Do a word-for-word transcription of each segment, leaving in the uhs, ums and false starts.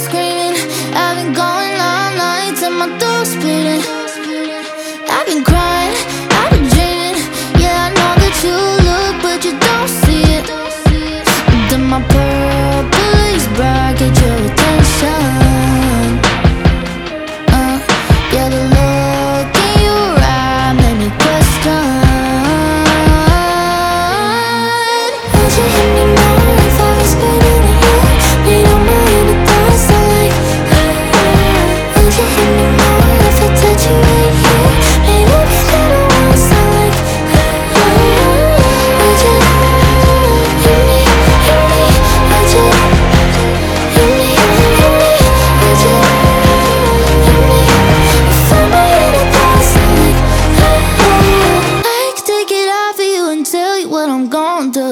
screaming. I've been going all night till my throat's bleeding. I've been crying, I've been dreaming. Yeah, I know that you look, but you don't see it. Then my purple is bright, get your attention. uh, Yeah, the look in your eye made me question. Would you hit me more if I was spinning a year? Made all my inner thoughts are like, would you hit me more if I touch you right here? Made everything I want sound like, would you hit me, hit me, would you hit me, hit me, would you hit me? If all my inner thoughts are like, I could take it off of you and tell you what I'm gon' do.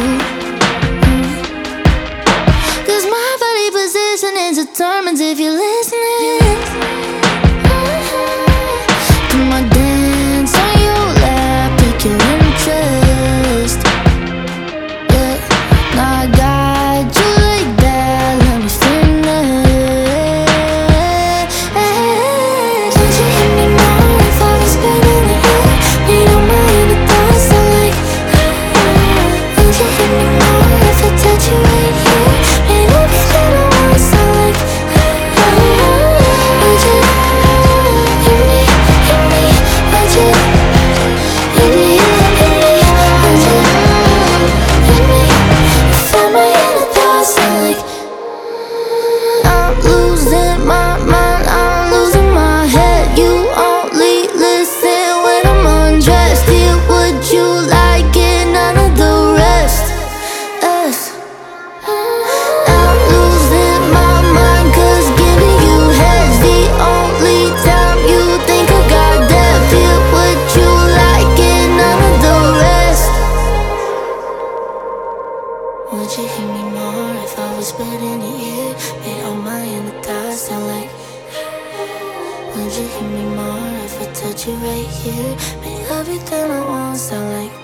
Cause my body positioning determines if you're listening. Do my dance on your lap, pique your interest. Yeah, now I got you like that, let me finish. Would you hit me more if I was spinning a year? Made all my inner thoughts are like, would you hit me more if I touch you right here? Made everything I want sound like, would you hit me, hit me, would you hit me, hit me, would you hit me? If all my inner thoughts are like, I'm losing my mind, I'm losing my head. You only listen when I'm undressed. Here, would you like it? None of the rest. Us. I'm losing my mind, cause giving you head's the only time you think I got depth. Here, would you like it? None of the rest. Would you hit me more if I was spitting a year? Made all my inner thoughts sound like, would you hit me more if I touch you right here? Made everything I want sound like,